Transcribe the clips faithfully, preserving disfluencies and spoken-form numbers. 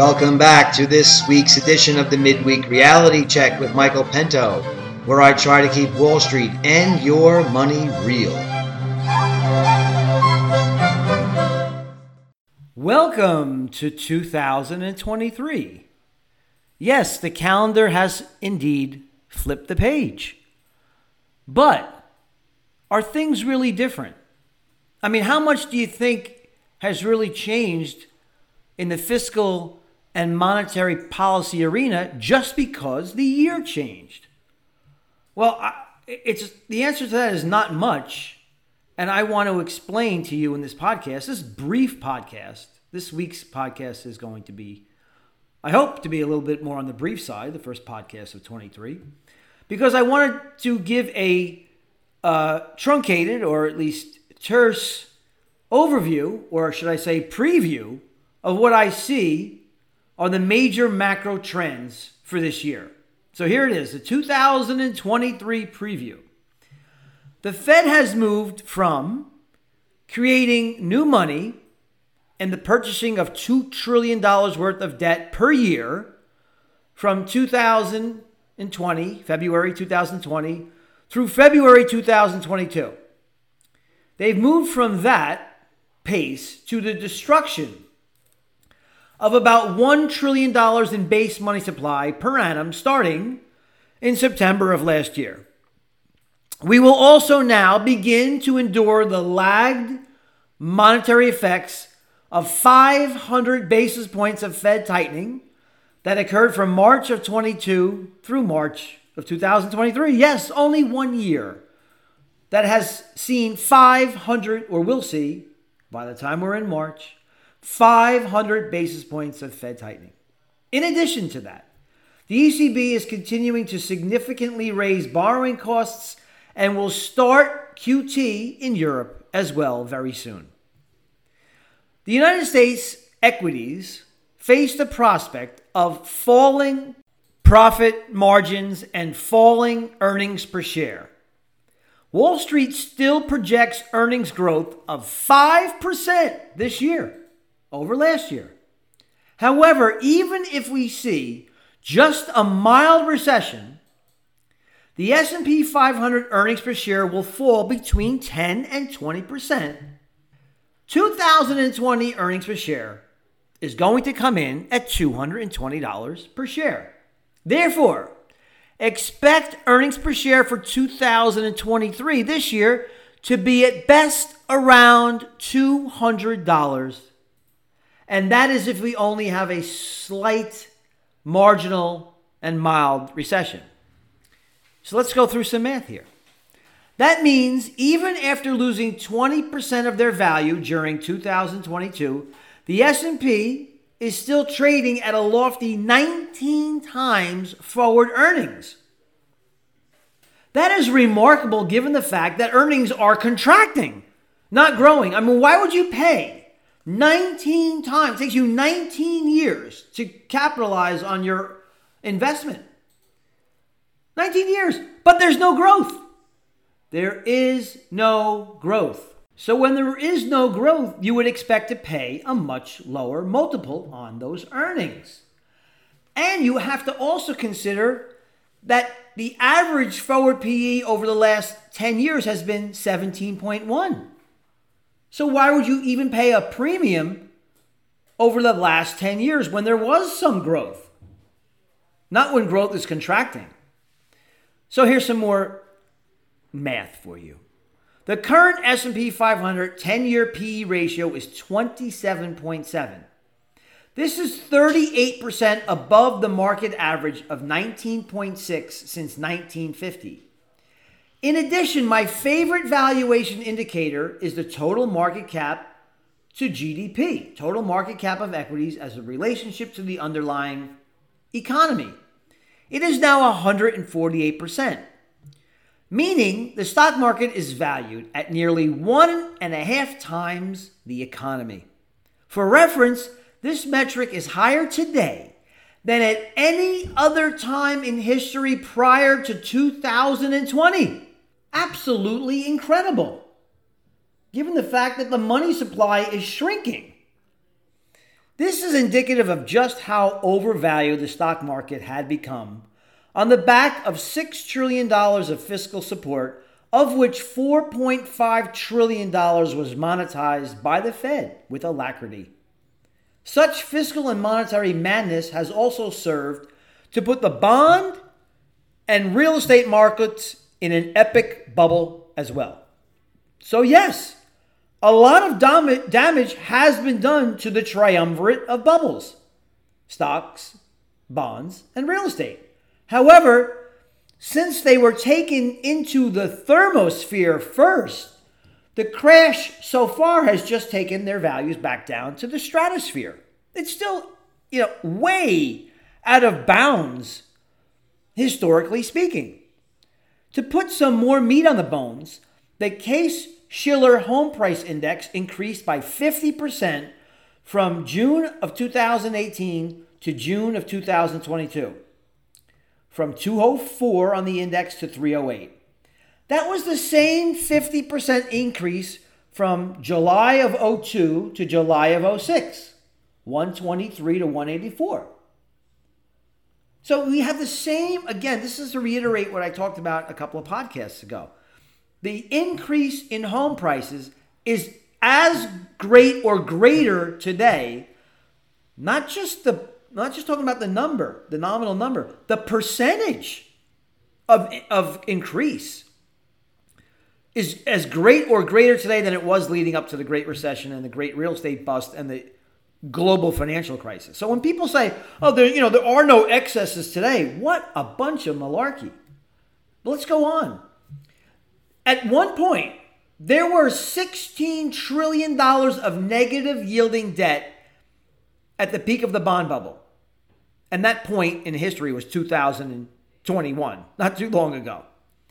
Welcome back to this week's edition of the Midweek Reality Check with Michael Pento, where I try to keep Wall Street and your money real. Welcome to two thousand twenty-three. Yes, the calendar has indeed flipped the page. But are things really different? I mean, how much do you think has really changed in the fiscal and monetary policy arena just because the year changed? Well, I, it's the answer to that is not much. And I want to explain to you in this podcast, this brief podcast, this week's podcast is going to be, I hope to be a little bit more on the brief side, the first podcast of twenty-three, because I wanted to give a uh, truncated or at least terse overview, or should I say preview, of what I see are the major macro trends for this year. So here it is, the two thousand twenty-three preview. The Fed has moved from creating new money and the purchasing of two trillion dollars worth of debt per year from two thousand twenty, February two thousand twenty, through February two thousand twenty-two. They've moved from that pace to the destruction of about one trillion dollars in base money supply per annum starting in September of last year. We will also now begin to endure the lagged monetary effects of five hundred basis points of Fed tightening that occurred from March of twenty-two through March of two thousand twenty-three. Yes, only one year that has seen five hundred, or will see, by the time we're in March, five hundred basis points of Fed tightening. In addition to that, the E C B is continuing to significantly raise borrowing costs and will start Q T in Europe as well very soon. The United States equities face the prospect of falling profit margins and falling earnings per share. Wall Street still projects earnings growth of five percent this year over last year. However, even if we see just a mild recession, the S and P five hundred earnings per share will fall between ten and twenty percent. two thousand twenty earnings per share is going to come in at two hundred twenty dollars per share. Therefore, expect earnings per share for two thousand twenty-three this year to be at best around two hundred dollars. And that is if we only have a slight, marginal, and mild recession. So let's go through some math here. That means even after losing twenty percent of their value during two thousand twenty-two, the S and P is still trading at a lofty nineteen times forward earnings. That is remarkable given the fact that earnings are contracting, not growing. I mean, why would you pay nineteen times? It takes you nineteen years to capitalize on your investment. nineteen years, but there's no growth. There is no growth. So when there is no growth, you would expect to pay a much lower multiple on those earnings. And you have to also consider that the average forward P E over the last ten years has been seventeen point one. So why would you even pay a premium over the last ten years when there was some growth? Not when growth is contracting. So here's some more math for you. The current S and P five hundred ten-year P E ratio is twenty-seven point seven. This is thirty-eight percent above the market average of nineteen point six since nineteen fifty. In addition, my favorite valuation indicator is the total market cap to G D P, total market cap of equities as a relationship to the underlying economy. It is now one hundred forty-eight percent, meaning the stock market is valued at nearly one and a half times the economy. For reference, this metric is higher today than at any other time in history prior to two thousand twenty. Absolutely incredible, given the fact that the money supply is shrinking. This is indicative of just how overvalued the stock market had become on the back of six trillion dollars of fiscal support, of which four point five trillion dollars was monetized by the Fed with alacrity. Such fiscal and monetary madness has also served to put the bond and real estate markets in an epic bubble as well. So yes, a lot of dam- damage has been done to the triumvirate of bubbles: stocks, bonds, and real estate. However, since they were taken into the thermosphere first, the crash so far has just taken their values back down to the stratosphere. It's still, you know, way out of bounds, historically speaking. To put some more meat on the bones, the Case-Shiller Home Price Index increased by fifty percent from June of two thousand eighteen to June of two thousand twenty-two, from two oh four on the index to three oh eight. That was the same fifty percent increase from July of oh two to July of oh six, one twenty-three to one eighty-four. So we have the same, again, this is to reiterate what I talked about a couple of podcasts ago. The increase in home prices is as great or greater today, not just the not just talking about the number, the nominal number, the percentage of, of increase is as great or greater today than it was leading up to the Great Recession and the Great Real Estate Bust and the global financial crisis. So when people say, oh, there, you know, there are no excesses today, what a bunch of malarkey. But let's go on. At one point, there were sixteen trillion dollars of negative yielding debt at the peak of the bond bubble. And that point in history was two thousand twenty-one, not too long ago.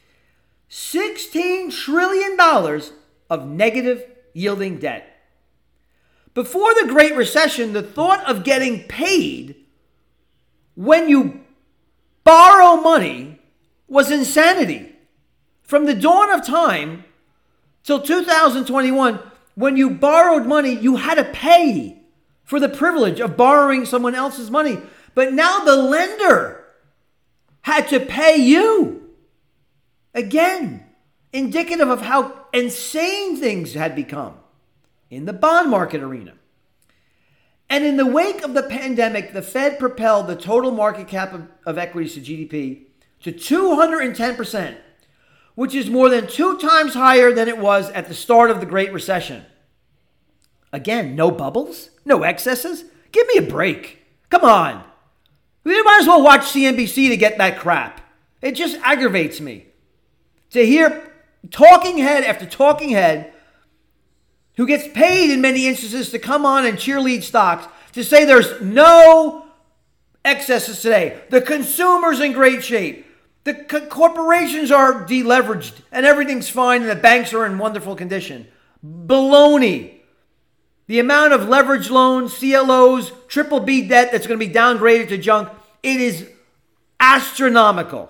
sixteen trillion dollars of negative yielding debt. Before the Great Recession, the thought of getting paid when you borrow money was insanity. From the dawn of time till two thousand twenty-one, when you borrowed money, you had to pay for the privilege of borrowing someone else's money. But now the lender had to pay you. Again, indicative of how insane things had become in the bond market arena. And in the wake of the pandemic, the Fed propelled the total market cap of, of equities to G D P to two hundred ten percent, which is more than two times higher than it was at the start of the Great Recession. Again, no bubbles, no excesses. Give me a break. Come on. We might as well watch C N B C to get that crap. It just aggravates me to hear talking head after talking head who gets paid in many instances to come on and cheerlead stocks to say there's no excesses today. The consumer's in great shape. The co- corporations are deleveraged and everything's fine and the banks are in wonderful condition. Baloney. The amount of leverage loans, C L Os, triple B debt that's going to be downgraded to junk, it is astronomical.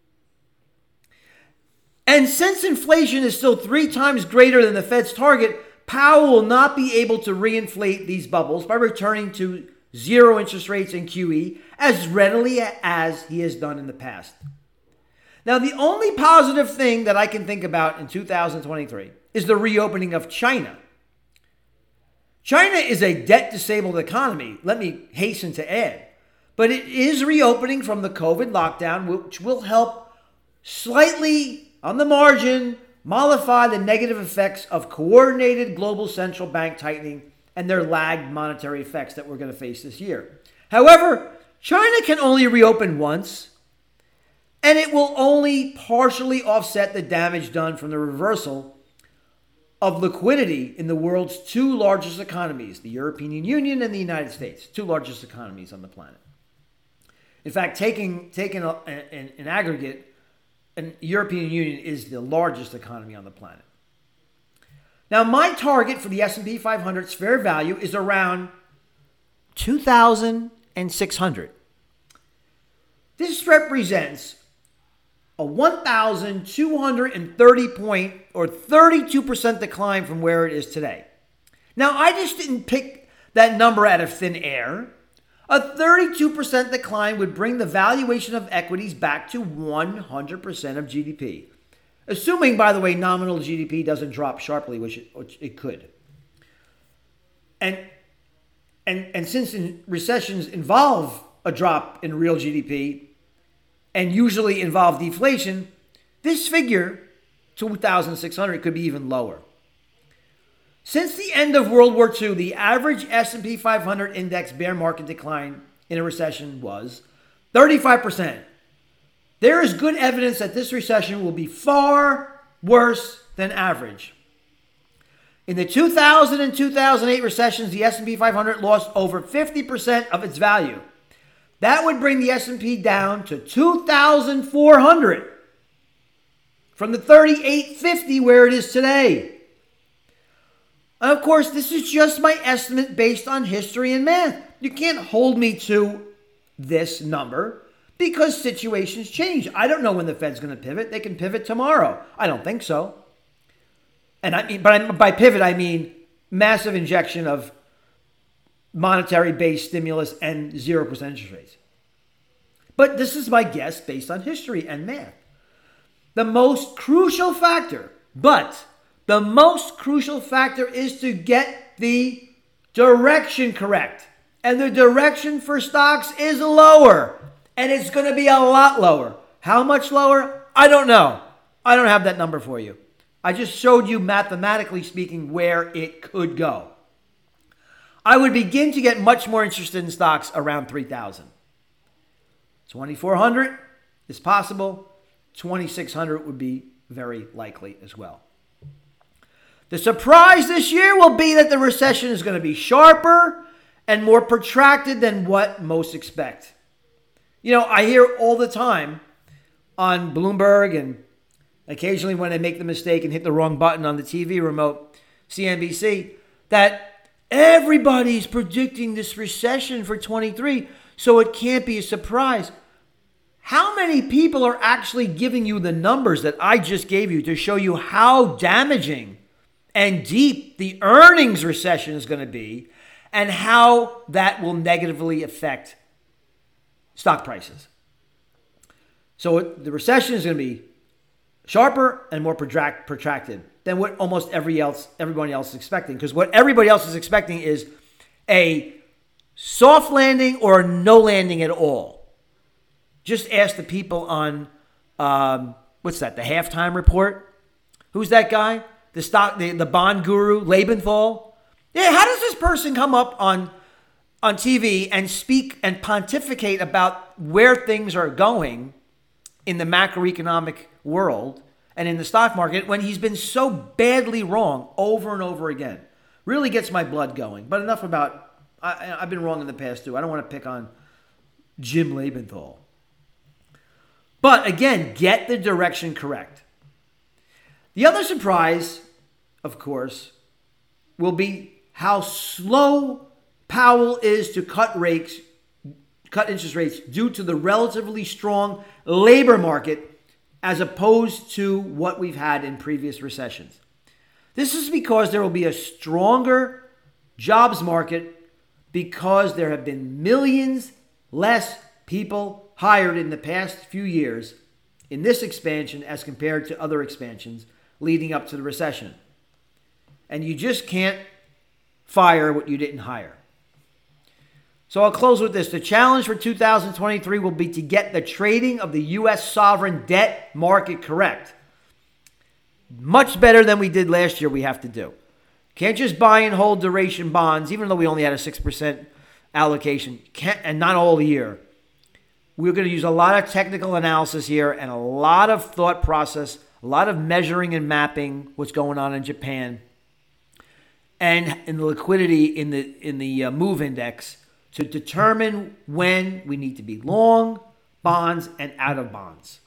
And since inflation is still three times greater than the Fed's target, Powell will not be able to reinflate these bubbles by returning to zero interest rates and Q E as readily as he has done in the past. Now, the only positive thing that I can think about in two thousand twenty-three is the reopening of China. China is a debt-disabled economy, let me hasten to add. But it is reopening from the COVID lockdown, which will help slightly, on the margin, mollify the negative effects of coordinated global central bank tightening and their lagged monetary effects that we're going to face this year. However, China can only reopen once, and it will only partially offset the damage done from the reversal of liquidity in the world's two largest economies, the European Union and the United States, two largest economies on the planet. In fact, taking, taking a, an, an aggregate, the European Union is the largest economy on the planet. Now, my target for the S and P five hundred's fair value is around two thousand six hundred. This represents a one thousand two hundred thirty point or thirty-two percent decline from where it is today. Now, I just didn't pick that number out of thin air, a thirty-two percent decline would bring the valuation of equities back to one hundred percent of G D P. Assuming, by the way, nominal G D P doesn't drop sharply, which it, which it could. And, and, and since in recessions involve a drop in real G D P and usually involve deflation, this figure, two thousand six hundred, could be even lower. Since the end of World War Two, the average S and P five hundred index bear market decline in a recession was thirty-five percent. There is good evidence that this recession will be far worse than average. In the two thousand and two thousand eight recessions, the S and P five hundred lost over fifty percent of its value. That would bring the S and P down to two thousand four hundred from the thirty-eight fifty where it is today. And of course, this is just my estimate based on history and math. You can't hold me to this number because situations change. I don't know when the Fed's going to pivot. They can pivot tomorrow. I don't think so. And I mean, but I, by pivot, I mean massive injection of monetary-based stimulus and zero percent interest rates. But this is my guess based on history and math. The most crucial factor, but the most crucial factor is to get the direction correct. And the direction for stocks is lower. And it's going to be a lot lower. How much lower? I don't know. I don't have that number for you. I just showed you, mathematically speaking, where it could go. I would begin to get much more interested in stocks around three thousand. twenty-four hundred is possible. twenty-six hundred would be very likely as well. The surprise this year will be that the recession is going to be sharper and more protracted than what most expect. You know, I hear all the time on Bloomberg and occasionally when I make the mistake and hit the wrong button on the T V remote, C N B C, that everybody's predicting this recession for twenty-three, so it can't be a surprise. How many people are actually giving you the numbers that I just gave you to show you how damaging and deep the earnings recession is going to be and how that will negatively affect stock prices? So the recession is going to be sharper and more protract, protracted than what almost every else, everybody else is expecting. Because what everybody else is expecting is a soft landing or no landing at all. Just ask the people on, um, what's that, the halftime report? Who's that guy? The stock, the, the bond guru, Lebenthal. Yeah, how does this person come up on, on T V and speak and pontificate about where things are going in the macroeconomic world and in the stock market when he's been so badly wrong over and over again? Really gets my blood going. But enough about, I, I've been wrong in the past too. I don't want to pick on Jim Lebenthal. But again, get the direction correct. The other surprise, of course, will be how slow Powell is to cut rates, cut interest rates due to the relatively strong labor market as opposed to what we've had in previous recessions. This is because there will be a stronger jobs market because there have been millions less people hired in the past few years in this expansion as compared to other expansions leading up to the recession. And you just can't fire what you didn't hire. So I'll close with this. The challenge for two thousand twenty-three will be to get the trading of the U S sovereign debt market correct. Much better than we did last year we have to do. Can't just buy and hold duration bonds, even though we only had a six percent allocation, can't, and not all year. We're going to use a lot of technical analysis here and a lot of thought process, a lot of measuring and mapping what's going on in Japan and in the liquidity in the in the uh, MOVE index to determine when we need to be long bonds and out of bonds.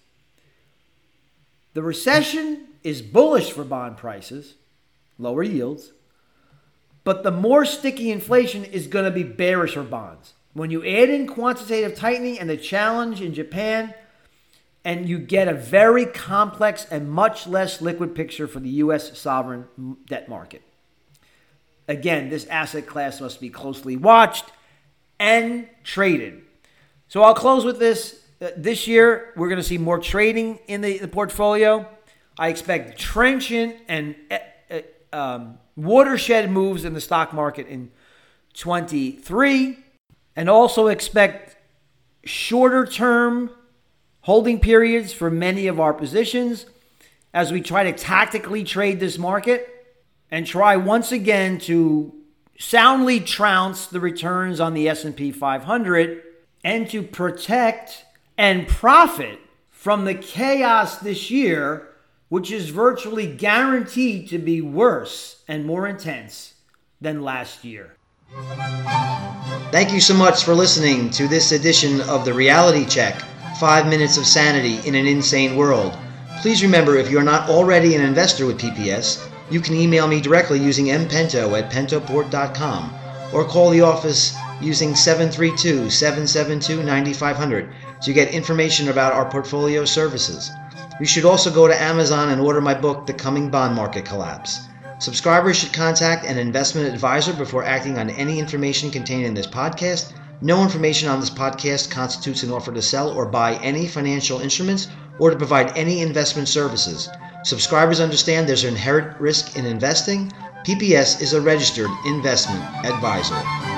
The recession is bullish for bond prices, lower yields, but the more sticky inflation is going to be bearish for bonds. When you add in quantitative tightening and the challenge in Japan, and you get a very complex and much less liquid picture for the U S sovereign debt market. Again, this asset class must be closely watched and traded. So I'll close with this. Uh, this year, we're going to see more trading in the, the portfolio. I expect trenchant and uh, um, watershed moves in the stock market in twenty-three, and also expect shorter term holding periods for many of our positions as we try to tactically trade this market and try once again to soundly trounce the returns on the S and P five hundred and to protect and profit from the chaos this year, which is virtually guaranteed to be worse and more intense than last year. Thank you so much for listening to this edition of the Reality Check, Five Minutes of Sanity in an Insane World. Please remember, if you're not already an investor with P P S, you can email me directly using mpento at pentoport dot com or call the office using seven three two, seven seven two, nine five zero zero to get information about our portfolio services. You should also go to Amazon and order my book, The Coming Bond Market Collapse. Subscribers should contact an investment advisor before acting on any information contained in this podcast. No information on this podcast constitutes an offer to sell or buy any financial instruments or to provide any investment services. Subscribers understand there's an inherent risk in investing. P P S is a registered investment advisor.